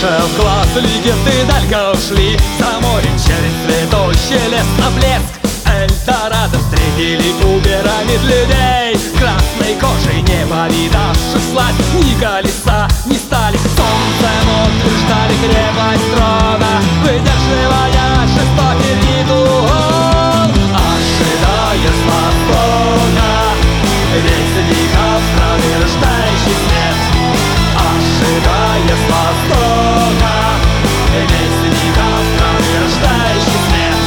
в класс легенды далеко ушли. За море через цветущий лес на блеск Эльдорадо встретили Убера медведей. Красной кожей не повидавших слазь, ни колеса, ни стали солнцем утверждали крепость трона, выдерживая жестокий ритуал. Ожидая с востока вестников страны рождающий свет. Ожидая с востока вестников страны рождающий свет.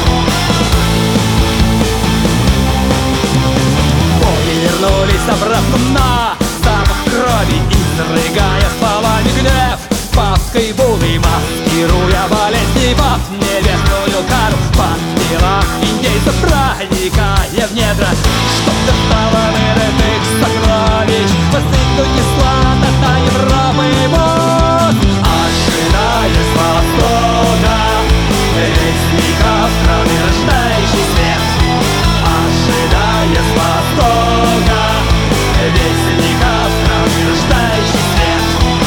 Боги вернулись обратно на запах крови, изрыгая словами гнев. Папкой булы маскируя болезни, под небесную кару, под тела индейцев проникая в недра, чтоб достало вырытых сокровищ, постигнуть кислота Европы мост. Ожидая с востока вестников страны рождающий свет. Ожидая с востока вестников страны рождающий свет.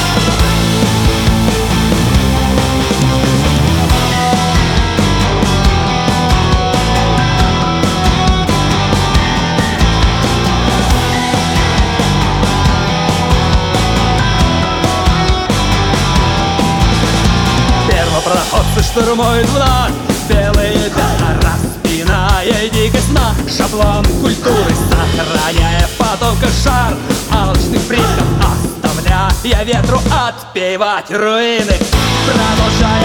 Первопроходцы штурмуют вновь белые пятна, распиная дикость на шаблон культуры, сохраняя в потомках жар алчных предков, оставляя ветру отпевать руины, продолжая